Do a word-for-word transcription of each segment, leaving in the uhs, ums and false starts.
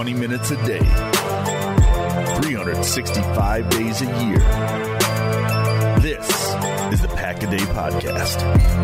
twenty minutes a day, three hundred sixty-five days a year. This is the Pack a Day Podcast.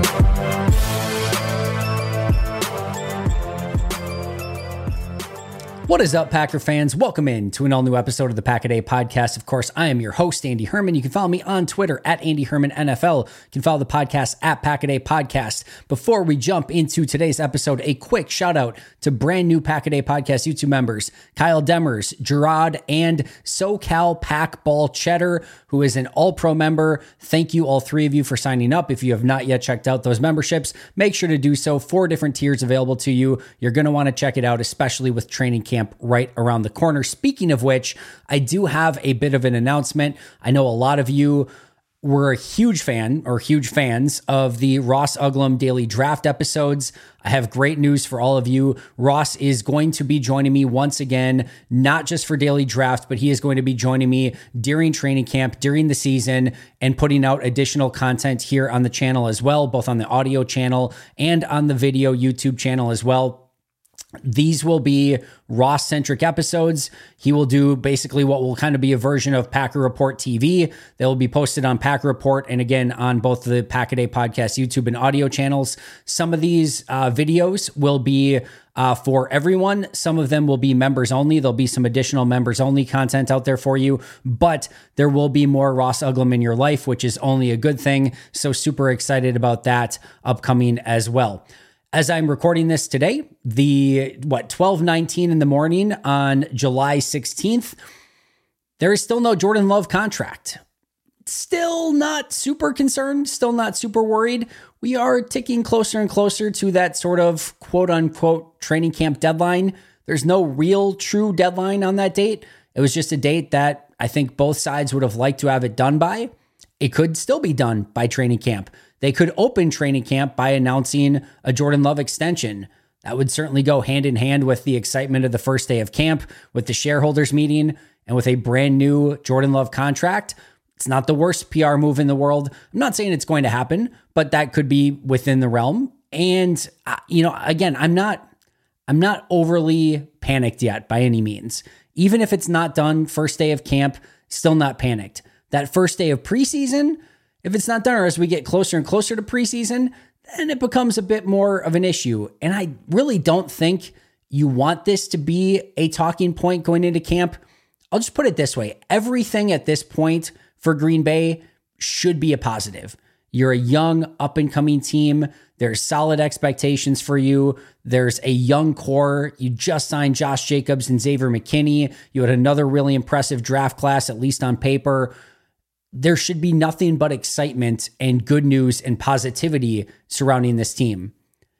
What is up, Packer fans? Welcome in to an all-new episode of the Pack a Day Podcast. Of course, I am your host, Andy Herman. You can follow me on Twitter at Andy Herman N F L. You can follow the podcast at Pack a Day Podcast. Before we jump into today's episode, a quick shout out to brand new Pack a Day Podcast YouTube members, Kyle Demers, Gerard, and SoCal Pack Ball Cheddar, who is an all-pro member. Thank you, all three of you, for signing up. If you have not yet checked out those memberships, make sure to do so. Four different tiers available to you. You're going to want to check it out, especially with training camp right around the corner. Speaking of which, I do have a bit of an announcement. I know a lot of you were a huge fan or huge fans of the Ross Uglum Daily Draft episodes. I have great news for all of you. Ross is going to be joining me once again, not just for Daily Draft, but he is going to be joining me during training camp, during the season, and putting out additional content here on the channel as well, both on the audio channel and on the video YouTube channel as well. These will be Ross-centric episodes. He will do basically what will kind of be a version of Packer Report T V. They will be posted on Packer Report and again on both the Pack a Day Podcast YouTube and audio channels. Some of these uh, videos will be uh, for everyone. Some of them will be members only. There'll be some additional members only content out there for you, but there will be more Ross Uglum in your life, which is only a good thing. So super excited about that upcoming as well. As I'm recording this today, the, what, twelve nineteen in the morning on July sixteenth, there is still no Jordan Love contract. Still not super concerned, still not super worried. We are ticking closer and closer to that sort of quote unquote training camp deadline. There's no real true deadline on that date. It was just a date that I think both sides would have liked to have it done by. It could still be done by training camp. They could open training camp by announcing a Jordan Love extension. That would certainly go hand in hand with the excitement of the first day of camp, with the shareholders meeting, and with a brand new Jordan Love contract. It's not the worst P R move in the world. I'm not saying it's going to happen, but that could be within the realm. And, uh, you know, again, I'm not, I'm not overly panicked yet by any means. Even if it's not done first day of camp, still not panicked. That first day of preseason, if it's not done, or as we get closer and closer to preseason, then it becomes a bit more of an issue. And I really don't think you want this to be a talking point going into camp. I'll just put it this way. Everything at this point for Green Bay should be a positive. You're a young, up-and-coming team. There's solid expectations for you. There's a young core. You just signed Josh Jacobs and Xavier McKinney. You had another really impressive draft class, at least on paper. There should be nothing but excitement and good news and positivity surrounding this team.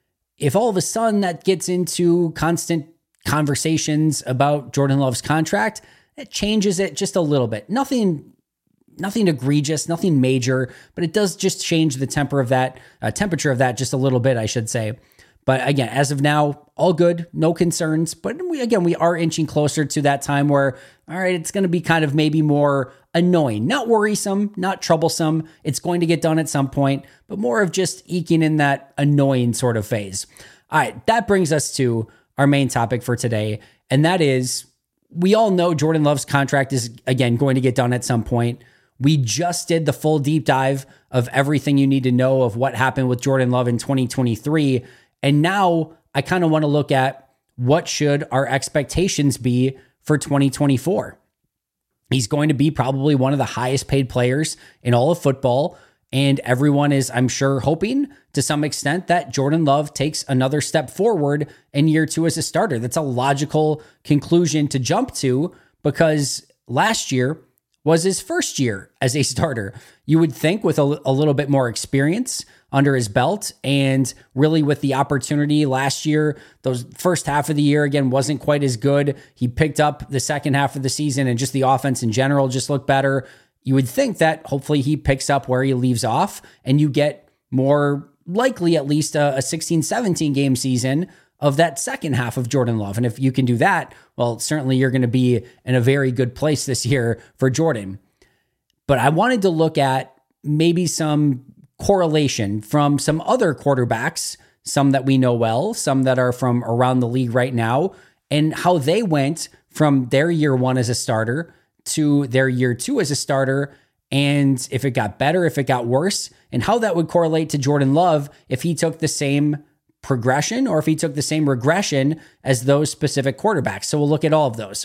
If all of a sudden that gets into constant conversations about Jordan Love's contract, it changes it just a little bit. Nothing, nothing egregious, nothing major, but it does just change the temper of that, uh, temperature of that just a little bit, I should say. But again, as of now, all good, no concerns. But we, again, we are inching closer to that time where, all right, it's going to be kind of maybe more annoying, not worrisome, not troublesome. It's going to get done at some point, but more of just eking in that annoying sort of phase. All right, that brings us to our main topic for today, and that is, we all know Jordan Love's contract is, again, going to get done at some point. We just did the full deep dive of everything you need to know of what happened with Jordan Love in twenty twenty-three, and now I kind of want to look at what should our expectations be for twenty twenty-four. He's going to be probably one of the highest paid players in all of football. And everyone is, I'm sure, hoping to some extent that Jordan Love takes another step forward in year two as a starter. That's a logical conclusion to jump to because last year was his first year as a starter. You would think with a, a little bit more experience under his belt and really with the opportunity last year, those first half of the year, again, wasn't quite as good. He picked up the second half of the season and just the offense in general just looked better. You would think that hopefully he picks up where he leaves off and you get more likely at least a, a sixteen seventeen game season of that second half of Jordan Love. And if you can do that, well, certainly you're going to be in a very good place this year for Jordan. But I wanted to look at maybe some correlation from some other quarterbacks, some that we know well, some that are from around the league right now, and how they went from their year one as a starter to their year two as a starter, and if it got better, if it got worse, and how that would correlate to Jordan Love if he took the same progression or if he took the same regression as those specific quarterbacks. So we'll look at all of those.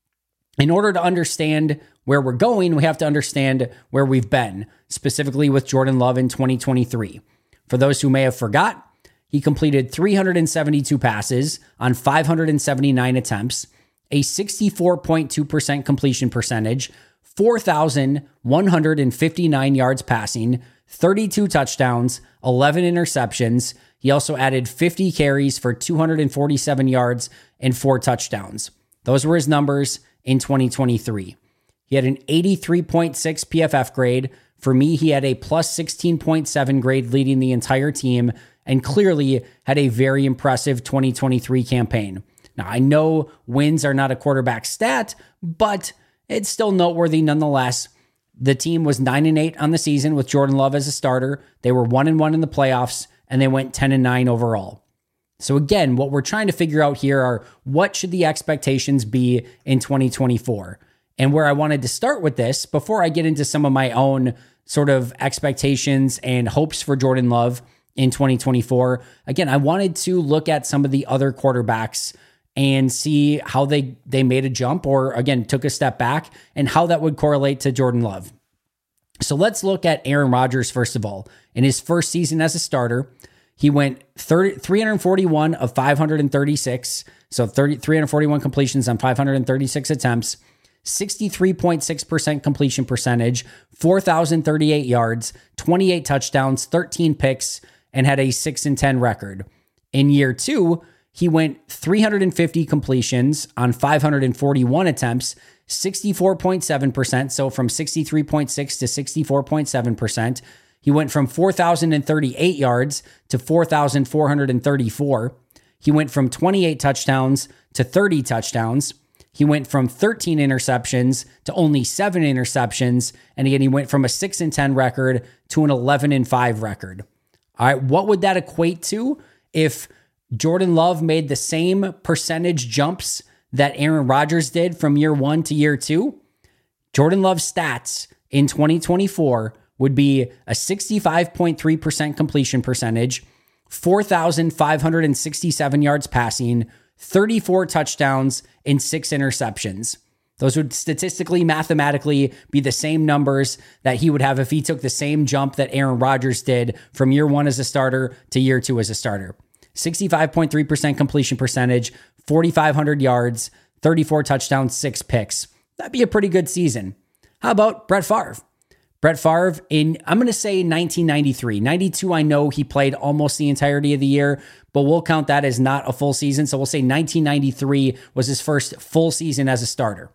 In order to understand where we're going, we have to understand where we've been, specifically with Jordan Love in twenty twenty-three. For those who may have forgot, he completed three hundred seventy-two passes on five hundred seventy-nine attempts, a sixty-four point two percent completion percentage, four thousand one hundred fifty-nine yards passing, thirty-two touchdowns, eleven interceptions. He also added fifty carries for two hundred forty-seven yards and four touchdowns. Those were his numbers in twenty twenty-three. He had an eighty-three point six P F F grade. For me, he had a plus sixteen point seven grade leading the entire team and clearly had a very impressive twenty twenty-three campaign. Now, I know wins are not a quarterback stat, but it's still noteworthy nonetheless. The team was nine and eight on the season with Jordan Love as a starter. They were one and one in the playoffs, and they went ten and nine overall. So again, what we're trying to figure out here are what should the expectations be in twenty twenty-four? And where I wanted to start with this, before I get into some of my own sort of expectations and hopes for Jordan Love in twenty twenty-four, again, I wanted to look at some of the other quarterbacks and see how they, they made a jump or, again, took a step back and how that would correlate to Jordan Love. So let's look at Aaron Rodgers, first of all. In his first season as a starter, he went thirty, three hundred forty-one of five hundred thirty-six, so thirty, three hundred forty-one completions on five hundred thirty-six attempts, sixty-three point six percent completion percentage, four thousand thirty-eight yards, twenty-eight touchdowns, thirteen picks, and had a six and ten record. In year two, he went three hundred fifty completions on five hundred forty-one attempts, sixty-four point seven percent. So from sixty-three point six to sixty-four point seven percent. He went from four thousand thirty-eight yards to four thousand four hundred thirty-four. He went from twenty-eight touchdowns to thirty touchdowns. He went from thirteen interceptions to only seven interceptions. And again, he went from a six and ten record to an eleven and five record. All right, what would that equate to if Jordan Love made the same percentage jumps that Aaron Rodgers did from year one to year two? Jordan Love's stats in twenty twenty-four would be a sixty-five point three percent completion percentage, four thousand five hundred sixty-seven yards passing, thirty-four touchdowns, and six interceptions. Those would statistically, mathematically be the same numbers that he would have if he took the same jump that Aaron Rodgers did from year one as a starter to year two as a starter. sixty-five point three percent completion percentage, forty-five hundred yards, thirty-four touchdowns, six picks. That'd be a pretty good season. How about Brett Favre? Brett Favre in, I'm going to say nineteen ninety-three. ninety-two, I know he played almost the entirety of the year, but we'll count that as not a full season. So we'll say nineteen ninety-three was his first full season as a starter.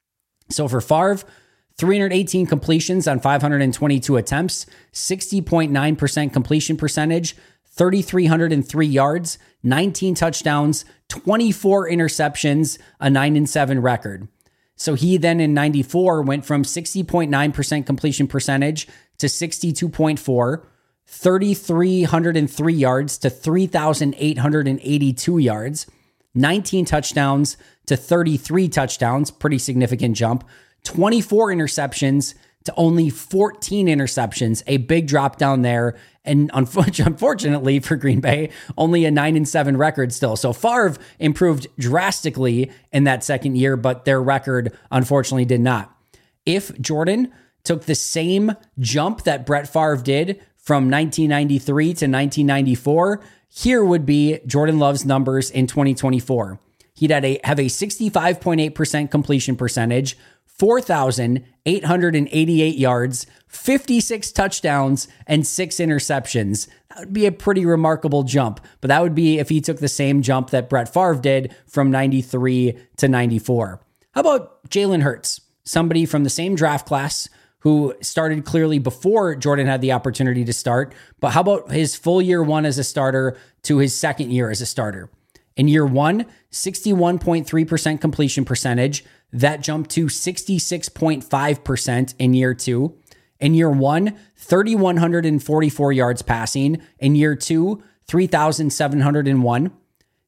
So for Favre, three hundred eighteen completions on five hundred twenty-two attempts, sixty point nine percent completion percentage, three thousand three hundred three yards, nineteen touchdowns, twenty-four interceptions, a nine and seven record. So he then in ninety-four went from sixty point nine percent completion percentage to sixty-two point four, three thousand three hundred three yards to three thousand eight hundred eighty-two yards, nineteen touchdowns to thirty-three touchdowns, pretty significant jump, twenty-four interceptions to only fourteen interceptions, a big drop down there. And unfortunately for Green Bay, only a nine and seven record still. So Favre improved drastically in that second year, but their record unfortunately did not. If Jordan took the same jump that Brett Favre did from nineteen ninety-three to nineteen ninety-four, here would be Jordan Love's numbers in twenty twenty-four. He'd have a, have a sixty-five point eight percent completion percentage, four thousand eight hundred eighty-eight yards, fifty-six touchdowns, and six interceptions. That would be a pretty remarkable jump, but that would be if he took the same jump that Brett Favre did from ninety-three to ninety-four. How about Jalen Hurts? Somebody from the same draft class who started clearly before Jordan had the opportunity to start, but how about his full year one as a starter to his second year as a starter? In year one, sixty-one point three percent completion percentage. That jumped to sixty-six point five percent in year two. In year one, three thousand one hundred forty-four yards passing. In year two, three thousand seven hundred one.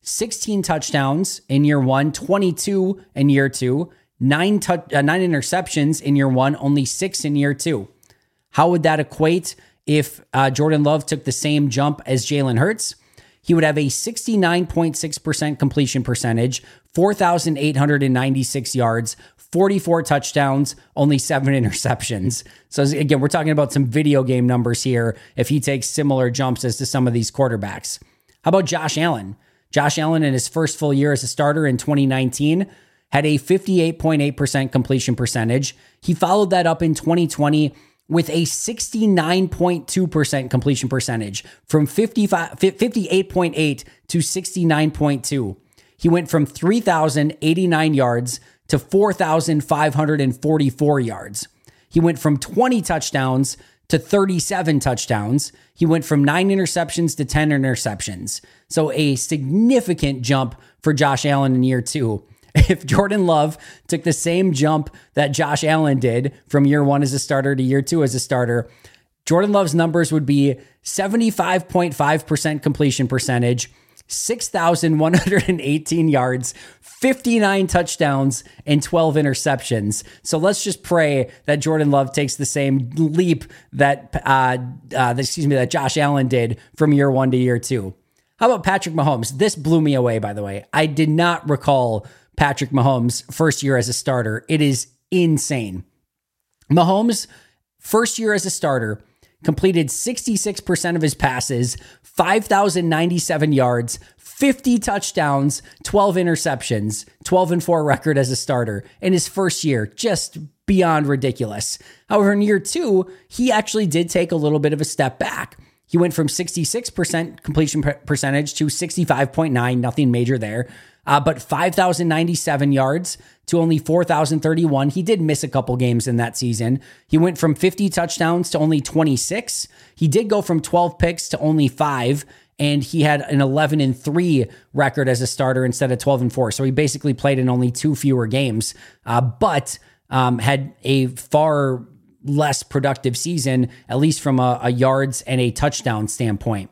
sixteen touchdowns in year one, twenty-two in year two, nine, tu- uh, nine interceptions in year one, only six in year two. How would that equate if uh, Jordan Love took the same jump as Jalen Hurts? He would have a sixty-nine point six percent completion percentage, four thousand eight hundred ninety-six yards, forty-four touchdowns, only seven interceptions. So again, we're talking about some video game numbers here if he takes similar jumps as to some of these quarterbacks. How about Josh Allen? Josh Allen in his first full year as a starter in twenty nineteen had a fifty-eight point eight percent completion percentage. He followed that up in twenty twenty with a sixty-nine point two percent completion percentage, from fifty-five, fifty-eight point eight to sixty-nine point two. He went from three thousand eighty-nine yards to four thousand five hundred forty-four yards. He went from twenty touchdowns to thirty-seven touchdowns. He went from nine interceptions to ten interceptions. So a significant jump for Josh Allen in year two. If Jordan Love took the same jump that Josh Allen did from year one as a starter to year two as a starter, Jordan Love's numbers would be seventy-five point five percent completion percentage, six thousand one hundred eighteen yards, fifty-nine touchdowns, and twelve interceptions. So let's just pray that Jordan Love takes the same leap that, uh, uh, excuse me, that Josh Allen did from year one to year two. How about Patrick Mahomes? This blew me away, by the way. I did not recall Patrick Mahomes' first year as a starter. It is insane. Mahomes, first year as a starter, completed sixty-six percent of his passes, five thousand ninety-seven yards, fifty touchdowns, twelve interceptions, twelve and four record as a starter in his first year. Just beyond ridiculous. However, in year two, he actually did take a little bit of a step back. He went from sixty-six percent completion percentage to sixty-five point nine, nothing major there. Uh, but five thousand ninety-seven yards to only four thousand thirty-one. He did miss a couple games in that season. He went from fifty touchdowns to only twenty-six. He did go from twelve picks to only five, and he had an eleven and three record as a starter instead of twelve and four. So he basically played in only two fewer games, uh, but um, had a far less productive season, at least from a, a yards and a touchdown standpoint.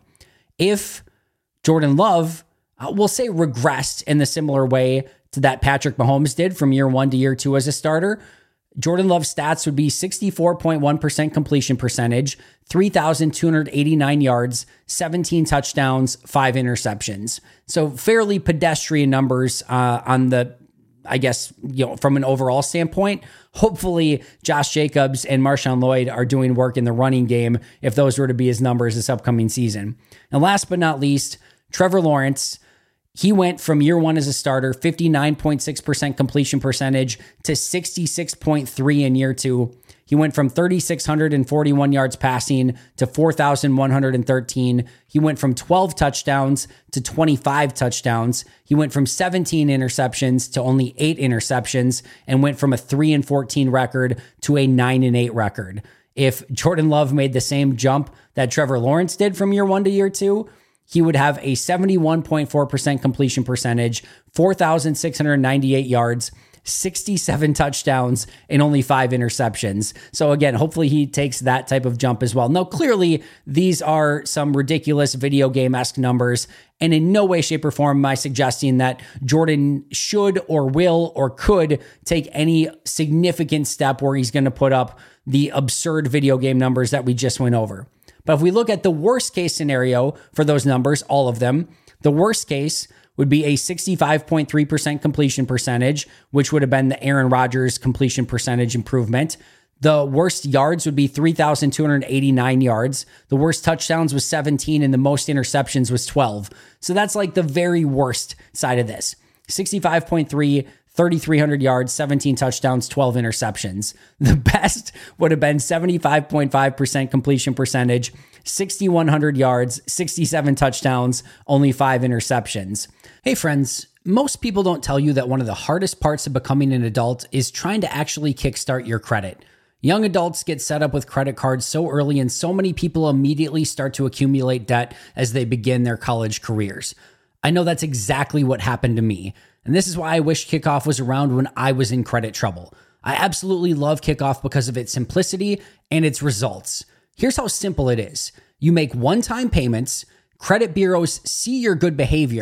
If Jordan Love, Uh, we'll say, regressed in the similar way to that Patrick Mahomes did from year one to year two as a starter, Jordan Love's stats would be sixty-four point one percent completion percentage, three thousand two hundred eighty-nine yards, seventeen touchdowns, five interceptions. So fairly pedestrian numbers uh, on the, I guess, you know, from an overall standpoint. Hopefully Josh Jacobs and Marshawn Lloyd are doing work in the running game if those were to be his numbers this upcoming season. And last but not least, Trevor Lawrence. He went from year one as a starter, fifty-nine point six percent completion percentage, to sixty-six point three in year two. He went from three thousand six hundred forty-one yards passing to four thousand one hundred thirteen. He went from twelve touchdowns to twenty-five touchdowns. He went from seventeen interceptions to only eight interceptions, and went from a three and fourteen record to a nine and eight record. If Jordan Love made the same jump that Trevor Lawrence did from year one to year two, he would have a seventy-one point four percent completion percentage, four thousand six hundred ninety-eight yards, sixty-seven touchdowns, and only five interceptions. So again, hopefully he takes that type of jump as well. Now, clearly, these are some ridiculous video game-esque numbers, and in no way, shape, or form am I suggesting that Jordan should or will or could take any significant step where he's going to put up the absurd video game numbers that we just went over. But if we look at the worst case scenario for those numbers, all of them, the worst case would be a sixty-five point three percent completion percentage, which would have been the Aaron Rodgers completion percentage improvement. The worst yards would be three thousand two hundred eighty-nine yards. The worst touchdowns was seventeen, and the most interceptions was twelve. So that's like the very worst side of this. sixty-five point three, thirty-three hundred yards, seventeen touchdowns, twelve interceptions. The best would have been seventy-five point five percent completion percentage, sixty-one hundred yards, sixty-seven touchdowns, only five interceptions. Hey friends, most people don't tell you that one of the hardest parts of becoming an adult is trying to actually kickstart your credit. Young adults get set up with credit cards so early, and so many people immediately start to accumulate debt as they begin their college careers. I know that's exactly what happened to me. And this is why I wish Kickoff was around when I was in credit trouble. I absolutely love Kickoff because of its simplicity and its results. Here's how simple it is. You make one-time payments, credit bureaus see your good behavior,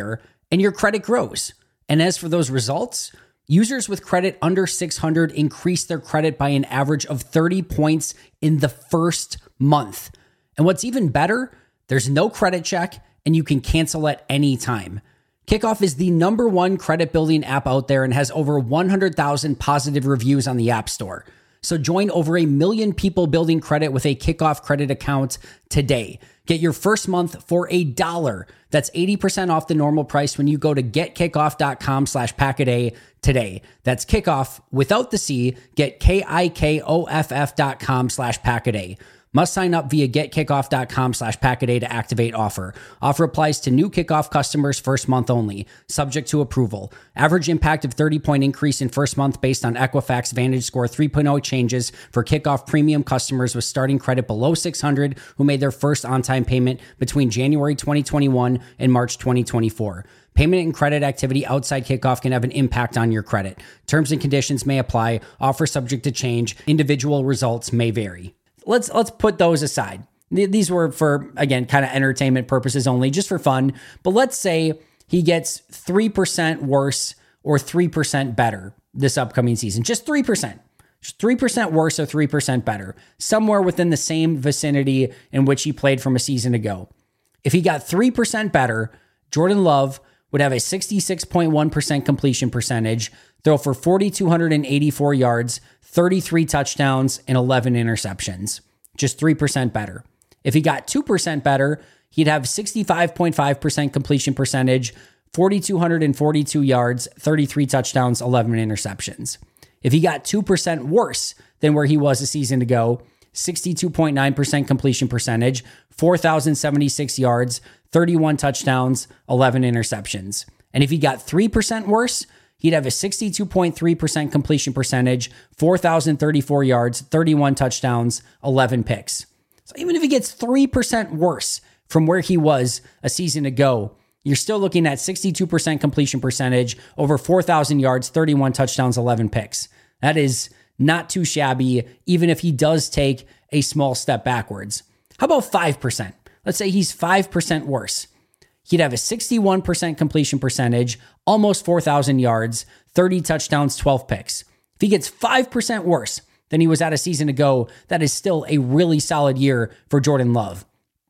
and your credit grows. And as for those results, users with credit under six hundred increase their credit by an average of thirty points in the first month. And what's even better, there's no credit check and you can cancel at any time. Kickoff is the number one credit building app out there and has over one hundred thousand positive reviews on the App Store. So join over a million people building credit with a Kickoff credit account today. Get your first month for a dollar. That's eighty percent off the normal price when you go to getkickoff.com slash packaday today. That's kickoff without the C. Get K-I-K-O-F-F dot com slash packaday. Must sign up via getkickoff.com slash packaday to activate offer. Offer applies to new Kickoff customers first month only, subject to approval. Average impact of thirty point increase in first month based on Equifax Vantage Score three point oh changes for Kickoff premium customers with starting credit below six hundred who made their first on-time payment between January twenty twenty-one and March twenty twenty-four. Payment and credit activity outside Kickoff can have an impact on your credit. Terms and conditions may apply. Offer subject to change. Individual results may vary. Let's let's put those aside. These were for, again, kind of entertainment purposes only, just for fun. But let's say he gets three percent worse or three percent better this upcoming season. Just three percent. Just three percent worse or three percent better. Somewhere within the same vicinity in which he played from a season ago. If he got three percent better, Jordan Love would have a sixty-six point one percent completion percentage, throw for four thousand two hundred eighty-four yards, thirty-three touchdowns, and eleven interceptions. Just three percent better. If he got two percent better, he'd have sixty-five point five percent completion percentage, four thousand two hundred forty-two yards, thirty-three touchdowns, eleven interceptions. If he got two percent worse than where he was a season ago, sixty-two point nine percent completion percentage, four thousand seventy-six yards, thirty-one touchdowns, eleven interceptions. And if he got three percent worse, he'd have a sixty-two point three percent completion percentage, four thousand thirty-four yards, thirty-one touchdowns, eleven picks. So even if he gets three percent worse from where he was a season ago, you're still looking at sixty-two percent completion percentage, over four thousand yards, thirty-one touchdowns, eleven picks. That is not too shabby, even if he does take a small step backwards. How about five percent? Let's say he's five percent worse. He'd have a sixty-one percent completion percentage, almost four thousand yards, thirty touchdowns, twelve picks. If he gets five percent worse than he was at a season ago, that is still a really solid year for Jordan Love.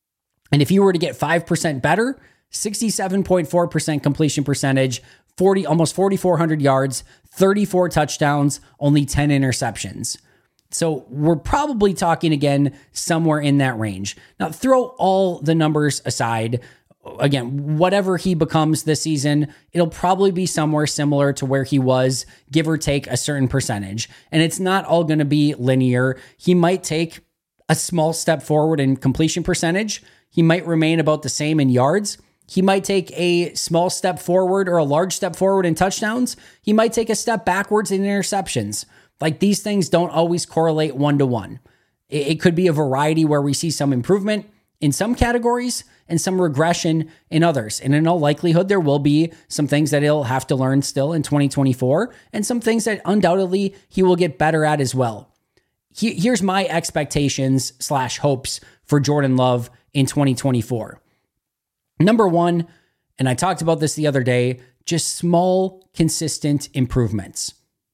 And if he were to get five percent better, sixty-seven point four percent completion percentage, forty, almost four thousand four hundred yards, thirty-four touchdowns, only ten interceptions. So we're probably talking again somewhere in that range. Now throw all the numbers aside. Again, whatever he becomes this season, it'll probably be somewhere similar to where he was, give or take a certain percentage. And it's not all going to be linear. He might take a small step forward in completion percentage. He might remain about the same in yards. He might take a small step forward or a large step forward in touchdowns. He might take a step backwards in interceptions. Like, these things don't always correlate one to one. It could be a variety where we see some improvement in some categories and some regression in others. And in all likelihood, there will be some things that he'll have to learn still in twenty twenty-four and some things that undoubtedly he will get better at as well. Here's my expectations slash hopes for Jordan Love in twenty twenty-four. Number one, and I talked about this the other day, just small, consistent improvements.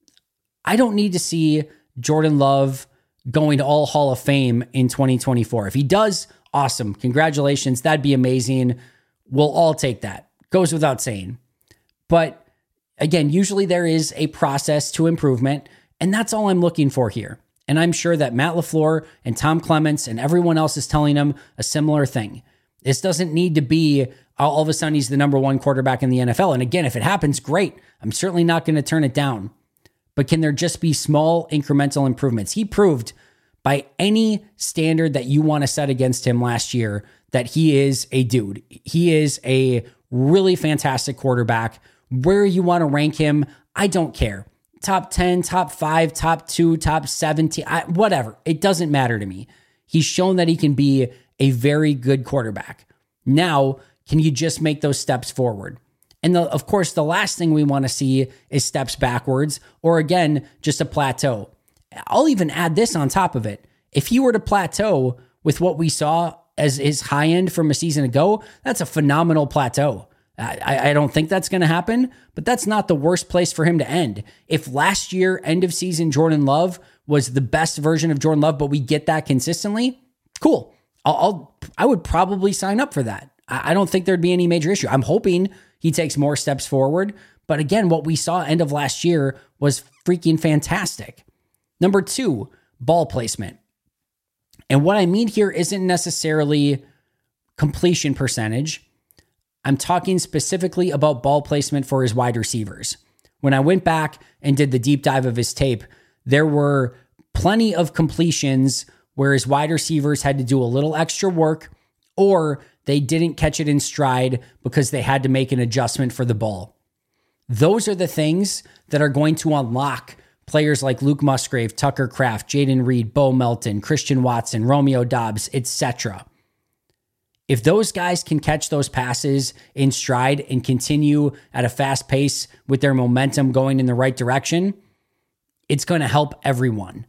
I don't need to see Jordan Love going to all Hall of Fame in twenty twenty-four. If he does, awesome. Congratulations. That'd be amazing. We'll all take that. Goes without saying. But again, usually there is a process to improvement, and that's all I'm looking for here. And I'm sure that Matt LaFleur and Tom Clements and everyone else is telling him a similar thing. This doesn't need to be all of a sudden he's the number one quarterback in the N F L. And again, if it happens, great. I'm certainly not going to turn it down. But can there just be small incremental improvements? He proved by any standard that you want to set against him last year that he is a dude. He is a really fantastic quarterback. Where you want to rank him, I don't care. Top ten, top five, top two, top seventeen, I, whatever. It doesn't matter to me. He's shown that he can be a very good quarterback. Now, can you just make those steps forward? And the, of course, the last thing we want to see is steps backwards, or again, just a plateau. I'll even add this on top of it. If he were to plateau with what we saw as his high end from a season ago, that's a phenomenal plateau. I, I don't think that's going to happen, but that's not the worst place for him to end. If last year, end of season Jordan Love was the best version of Jordan Love, but we get that consistently, cool. I'll, I'll I would probably sign up for that. I, I don't think there'd be any major issue. I'm hoping he takes more steps forward. But again, what we saw end of last year was freaking fantastic. Number two, ball placement. And what I mean here isn't necessarily completion percentage. I'm talking specifically about ball placement for his wide receivers. When I went back and did the deep dive of his tape, there were plenty of completions where his wide receivers had to do a little extra work, or they didn't catch it in stride because they had to make an adjustment for the ball. Those are the things that are going to unlock players like Luke Musgrave, Tucker Kraft, Jaden Reed, Bo Melton, Christian Watson, Romeo Doubs, et cetera. If those guys can catch those passes in stride and continue at a fast pace with their momentum going in the right direction, it's going to help everyone.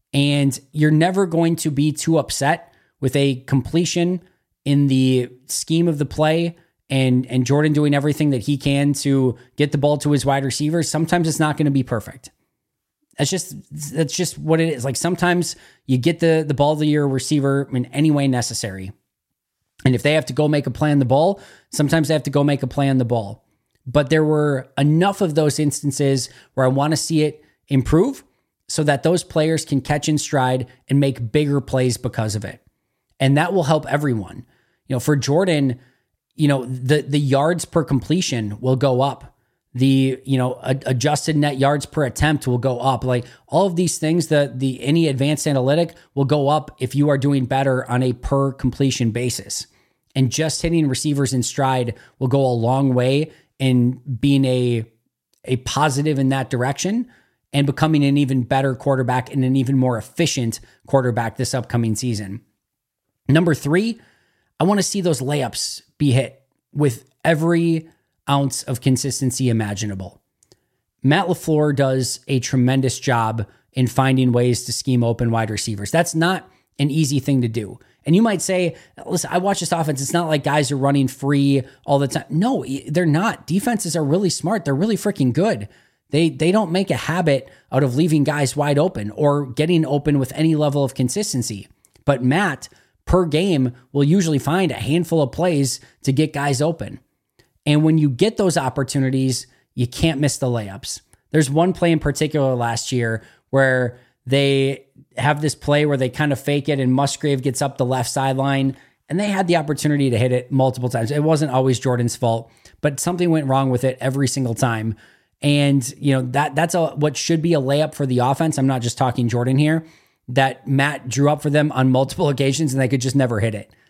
And you're never going to be too upset with a completion in the scheme of the play and, and Jordan doing everything that he can to get the ball to his wide receivers. Sometimes it's not going to be perfect. That's just that's just what it is. Like sometimes you get the, the ball to your receiver in any way necessary. And if they have to go make a play on the ball, sometimes they have to go make a play on the ball. But there were enough of those instances where I want to see it improve so that those players can catch in stride and make bigger plays because of it. And that will help everyone. You know, for Jordan, you know, the the yards per completion will go up. The, you know, adjusted net yards per attempt will go up. Like all of these things, the the any advanced analytic will go up if you are doing better on a per completion basis. And just hitting receivers in stride will go a long way in being a a positive in that direction and becoming an even better quarterback and an even more efficient quarterback this upcoming season. Number three, I want to see those layups be hit with every ounce of consistency imaginable. Matt LaFleur does a tremendous job in finding ways to scheme open wide receivers. That's not an easy thing to do. And you might say, listen, I watch this offense. It's not like guys are running free all the time. No, they're not. Defenses are really smart. They're really freaking good. They they don't make a habit out of leaving guys wide open or getting open with any level of consistency. But Matt, per game, will usually find a handful of plays to get guys open. And when you get those opportunities, you can't miss the layups. There's one play in particular last year where they have this play where they kind of fake it and Musgrave gets up the left sideline and they had the opportunity to hit it multiple times. It wasn't always Jordan's fault, but something went wrong with it every single time. And, you know, that that's a what should be a layup for the offense. I'm not just talking Jordan here, that Matt drew up for them on multiple occasions and they could just never hit it.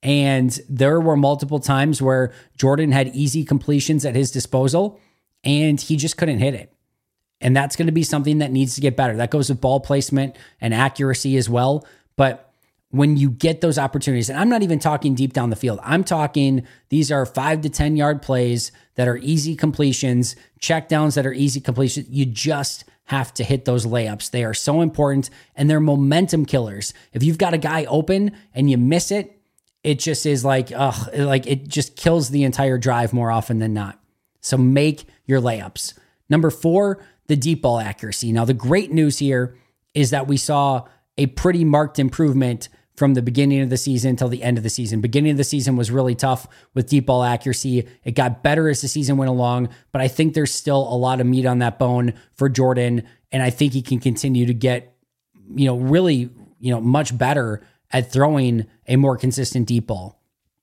And there were multiple times where Jordan had easy completions at his disposal and he just couldn't hit it. And that's going to be something that needs to get better. That goes with ball placement and accuracy as well. But when you get those opportunities, and I'm not even talking deep down the field, I'm talking these are five to ten yard plays that are easy completions, check downs that are easy completions. You just have to hit those layups. They are so important and they're momentum killers. If you've got a guy open and you miss it, it just is like, ugh, like it just kills the entire drive more often than not. So make your layups. Number four, the deep ball accuracy. Now, the great news here is that we saw a pretty marked improvement from the beginning of the season till the end of the season. Beginning of the season was really tough with deep ball accuracy. It got better as the season went along, but I think there's still a lot of meat on that bone for Jordan, and I think he can continue to get, you know, really, you know, much better at throwing a more consistent deep ball.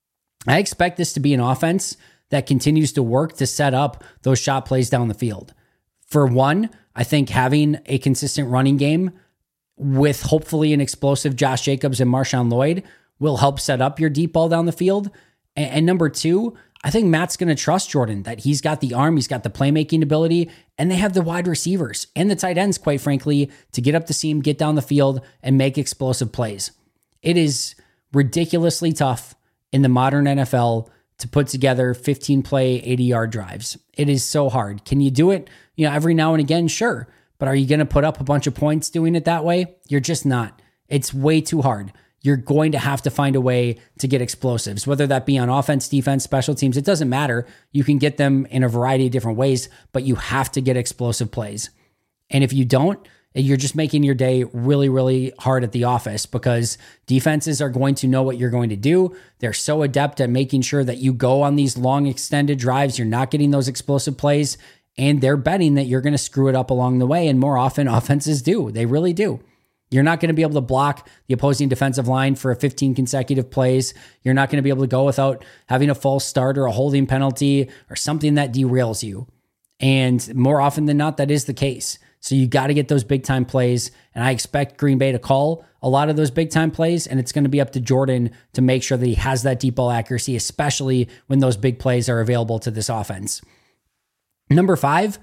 I expect this to be an offense that continues to work to set up those shot plays down the field. For one, I think having a consistent running game with hopefully an explosive Josh Jacobs and Marshawn Lloyd will help set up your deep ball down the field. And, and number two, I think Matt's going to trust Jordan, that he's got the arm, he's got the playmaking ability, and they have the wide receivers and the tight ends, quite frankly, to get up the seam, get down the field, and make explosive plays. It is ridiculously tough in the modern N F L to put together fifteen play, eighty yard drives. It is so hard. Can you do it, you know, every now and again? Sure. But are you going to put up a bunch of points doing it that way? You're just not. It's way too hard. you're going to have to find a way to get explosives, whether that be on offense, defense, special teams. It doesn't matter. You can get them in a variety of different ways, but you have to get explosive plays. And if you don't, you're just making your day really, really hard at the office, because defenses are going to know what you're going to do. They're so adept at making sure that you go on these long extended drives. You're not getting those explosive plays, and they're betting that you're going to screw it up along the way. And more often offenses do. They really do. You're not going to be able to block the opposing defensive line for fifteen consecutive plays. You're not going to be able to go without having a false start or a holding penalty or something that derails you. And more often than not, that is the case. So you got to get those big time plays. And I expect Green Bay to call a lot of those big time plays. And it's going to be up to Jordan to make sure that he has that deep ball accuracy, especially when those big plays are available to this offense. Number five,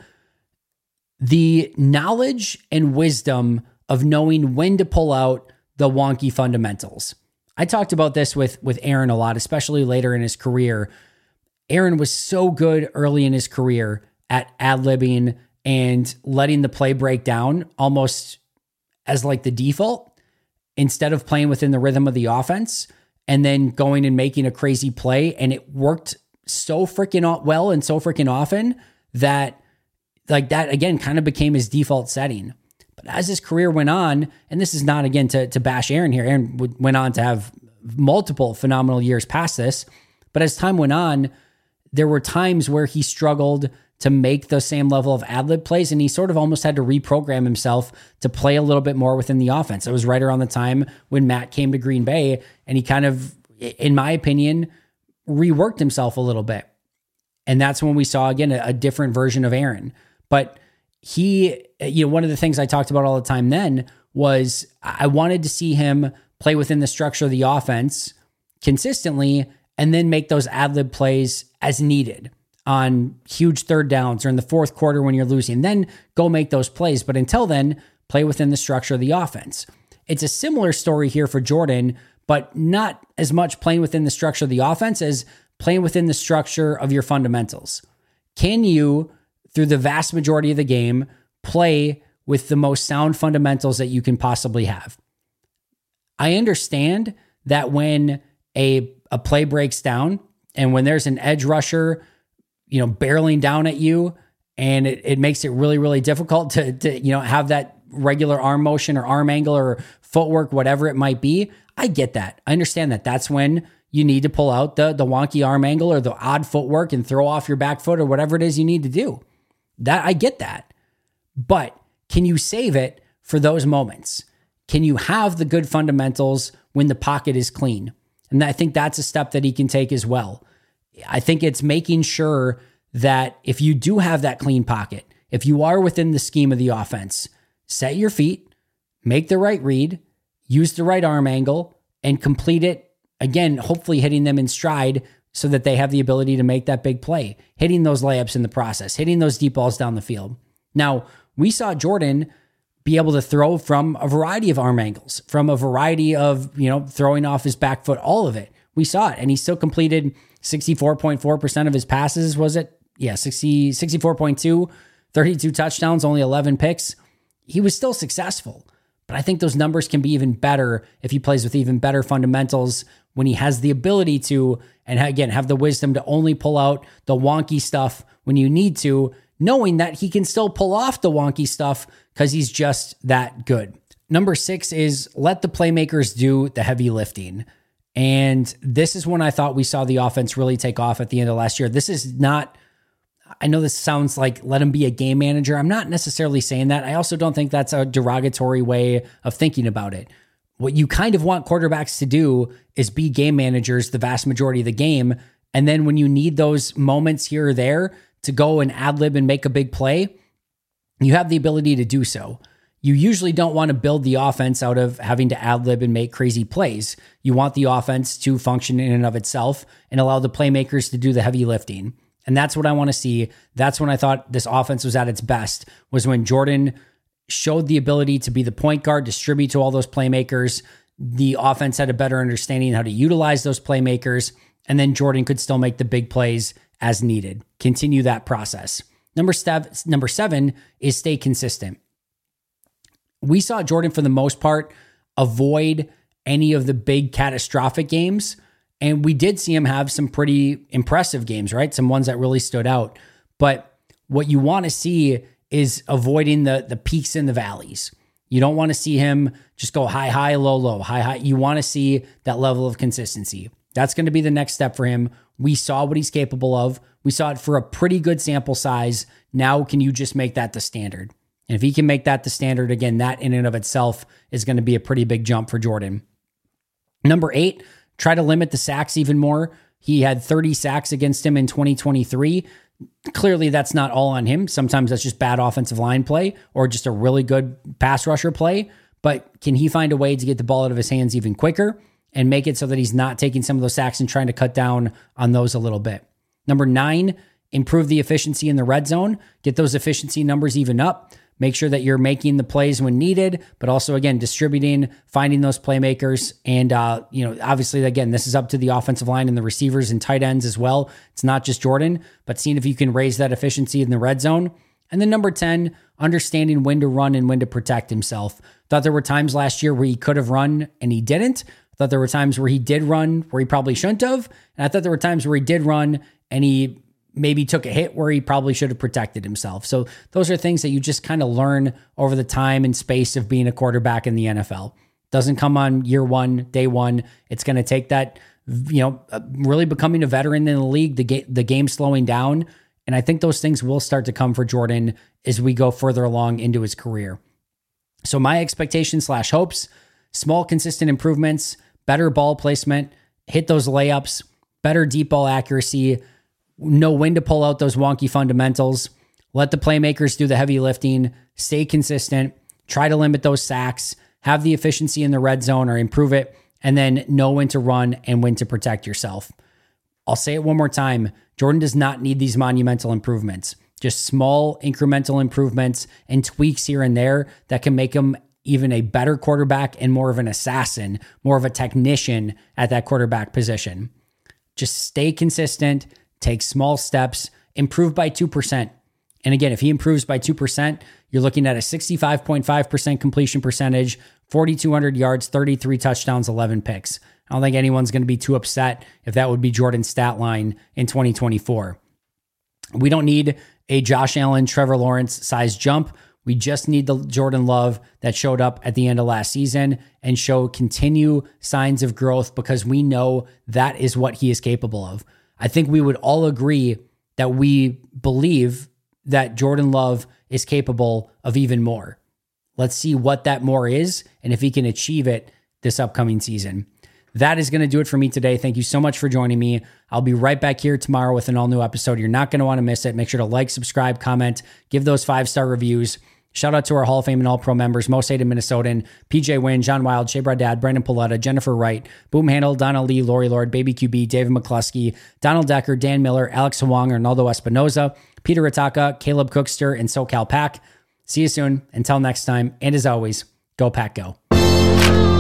the knowledge and wisdom of knowing when to pull out the wonky fundamentals. I talked about this with, with Aaron a lot, especially later in his career. Aaron was so good early in his career at ad-libbing and letting the play break down almost as like the default, instead of playing within the rhythm of the offense and then going and making a crazy play. And it worked so freaking well and so freaking often that like that, again, kind of became his default setting. But as his career went on, and this is not, again, to, to bash Aaron here, Aaron went on to have multiple phenomenal years past this. But as time went on, there were times where he struggled to make the same level of ad-lib plays, and he sort of almost had to reprogram himself to play a little bit more within the offense. It was right around the time when Matt came to Green Bay, and he kind of, in my opinion, reworked himself a little bit. And that's when we saw, again, a, a different version of Aaron. But he, you know, one of the things I talked about all the time then was I wanted to see him play within the structure of the offense consistently and then make those ad-lib plays as needed on huge third downs or in the fourth quarter when you're losing. Then go make those plays. But until then, play within the structure of the offense. It's a similar story here for Jordan, but not as much playing within the structure of the offense as playing within the structure of your fundamentals. Can you, through the vast majority of the game, play with the most sound fundamentals that you can possibly have? I understand that when a, a play breaks down and when there's an edge rusher, you know, barreling down at you, and it, it makes it really, really difficult to, to, you know, have that regular arm motion or arm angle or footwork, whatever it might be. I get that. I understand that. That's when you need to pull out the, the wonky arm angle or the odd footwork and throw off your back foot or whatever it is you need to do. That I get that. But can you save it for those moments? Can you have the good fundamentals when the pocket is clean? And I think that's a step that he can take as well. I think it's making sure that if you do have that clean pocket, if you are within the scheme of the offense, set your feet, make the right read, use the right arm angle, and complete it, again, hopefully hitting them in stride so that they have the ability to make that big play, hitting those layups in the process, hitting those deep balls down the field. Now, we saw Jordan be able to throw from a variety of arm angles, from a variety of, you know, throwing off his back foot, all of it. We saw it, and he still completed sixty-four point four percent of his passes, was it? Yeah, sixty, sixty-four point two, thirty-two touchdowns, only eleven picks. He was still successful, but I think those numbers can be even better if he plays with even better fundamentals, when he has the ability to, and again, have the wisdom to only pull out the wonky stuff when you need to, knowing that he can still pull off the wonky stuff because he's just that good. Number six is let the playmakers do the heavy lifting. And this is when I thought we saw the offense really take off at the end of last year. This is not, I know this sounds like let him be a game manager. I'm not necessarily saying that. I also don't think that's a derogatory way of thinking about it. What you kind of want quarterbacks to do is be game managers the vast majority of the game. And then when you need those moments here or there to go and ad-lib and make a big play, you have the ability to do so. You usually don't want to build the offense out of having to ad-lib and make crazy plays. You want the offense to function in and of itself and allow the playmakers to do the heavy lifting. And that's what I want to see. That's when I thought this offense was at its best, was when Jordan showed the ability to be the point guard, distribute to all those playmakers. The offense had a better understanding how to utilize those playmakers, and then Jordan could still make the big plays as needed. Continue that process. Number seven, number seven is stay consistent. We saw Jordan, for the most part, avoid any of the big catastrophic games. And we did see him have some pretty impressive games, right? Some ones that really stood out. But what you want to see is avoiding the, the peaks and the valleys. You don't want to see him just go high, high, low, low, high, high. You want to see that level of consistency. That's going to be the next step for him. We saw what he's capable of. We saw it for a pretty good sample size. Now, can you just make that the standard? And if he can make that the standard, again, that in and of itself is going to be a pretty big jump for Jordan. Number eight, try to limit the sacks even more. He had thirty sacks against him in twenty twenty-three. Clearly, that's not all on him. Sometimes that's just bad offensive line play or just a really good pass rusher play. But can he find a way to get the ball out of his hands even quicker and make it so that he's not taking some of those sacks and trying to cut down on those a little bit? Number nine, improve the efficiency in the red zone. Get those efficiency numbers even up. Make sure that you're making the plays when needed, but also, again, distributing, finding those playmakers. And, uh, you know, obviously, again, this is up to the offensive line and the receivers and tight ends as well. It's not just Jordan, but seeing if you can raise that efficiency in the red zone. And then number ten, understanding when to run and when to protect himself. Thought there were times last year where he could have run and he didn't. I thought there were times where he did run where he probably shouldn't have. And I thought there were times where he did run and he maybe took a hit where he probably should have protected himself. So those are things that you just kind of learn over the time and space of being a quarterback in the N F L. Doesn't come on year one, day one. It's going to take that, you know, really becoming a veteran in the league, the, ga- the game slowing down. And I think those things will start to come for Jordan as we go further along into his career. So my expectations slash hopes, small, consistent improvements, better ball placement, hit those layups, better deep ball accuracy, know when to pull out those wonky fundamentals, let the playmakers do the heavy lifting, stay consistent, try to limit those sacks, have the efficiency in the red zone or improve it, and then know when to run and when to protect yourself. I'll say it one more time. Jordan does not need these monumental improvements, just small incremental improvements and tweaks here and there that can make him even a better quarterback and more of an assassin, more of a technician at that quarterback position. Just stay consistent, take small steps, improve by two percent. And again, if he improves by two percent, you're looking at a sixty-five point five percent completion percentage, forty-two hundred yards, thirty-three touchdowns, eleven picks. I don't think anyone's going to be too upset if that would be Jordan's stat line in twenty twenty-four. We don't need a Josh Allen, Trevor Lawrence size jump. We just need the Jordan Love that showed up at the end of last season and show continue signs of growth because we know that is what he is capable of. I think we would all agree that we believe that Jordan Love is capable of even more. Let's see what that more is and if he can achieve it this upcoming season. That is going to do it for me today. Thank you so much for joining me. I'll be right back here tomorrow with an all-new episode. You're not going to want to miss it. Make sure to like, subscribe, comment, give those five-star reviews. Shout out to our Hall of Fame and All-Pro members, Most Hated Minnesotan, P J Wynn, John Wild, Shea Bradad, Brandon Paletta, Jennifer Wright, Boom Handle, Donna Lee, Lori Lord, Baby Q B, David McCluskey, Donald Decker, Dan Miller, Alex Hwang, Arnaldo Espinoza, Peter Ataka, Caleb Cookster, and SoCal Pack. See you soon. Until next time. And as always, go Pack Go.